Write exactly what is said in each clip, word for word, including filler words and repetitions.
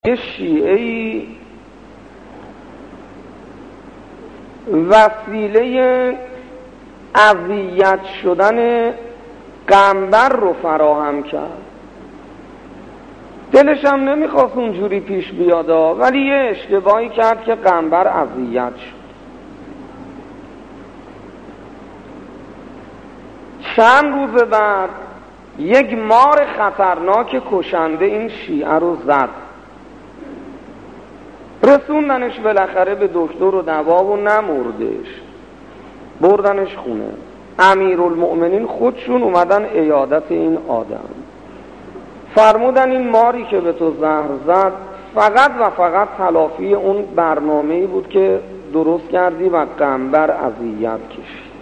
یه شیعه‌ای وسیله اذیت شدن قنبر رو فراهم کرد. دلش هم نمیخواست اونجوری پیش بیادا، ولی یه اشتباهی کرد که قنبر اذیت شد. چند روز بعد یک مار خطرناک کشنده این شیعه رو زد. رسوندنش بالاخره به دکتر و دوا و نمردش، بردنش خونه. امیرالمؤمنین خودشون اومدن عیادت این آدم، فرمودن این ماری که به تو زهر زد فقط و فقط تلافی اون برنامه‌ای بود که درست کردی و قنبر اذیت کشید.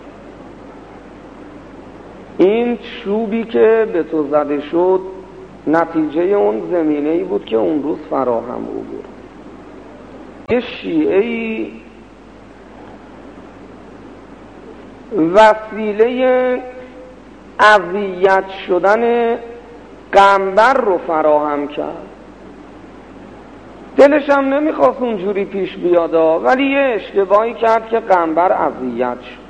این چوبی که به تو زده شد نتیجه اون زمینه‌ای بود که اون روز فراهم بود. یه شیعه‌ای وسیله اذیت شدن قنبر رو فراهم کرد. دلش هم نمیخواست اونجوری پیش بیادا، ولی یه اشتباهی کرد که قنبر اذیت شد.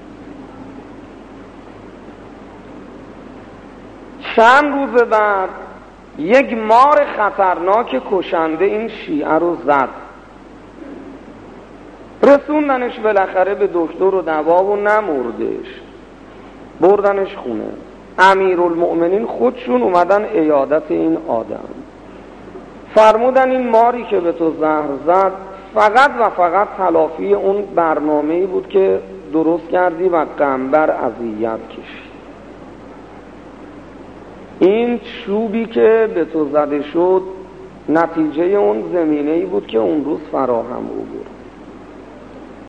چند روز بعد یک مار خطرناک کشنده این شیعه رو زد. رسوندنش بالاخره به دکتر و دوا و نمردش، بردنش خونه. امیرالمؤمنین خودشون اومدن عیادت این آدم، فرمودن این ماری که به تو زهر زد فقط و فقط تلافی اون برنامه‌ای بود که درست کردی و قنبر اذیت کشید. این چوبی که به تو زده شد نتیجه اون زمینه‌ای بود که اون روز فراهم بود.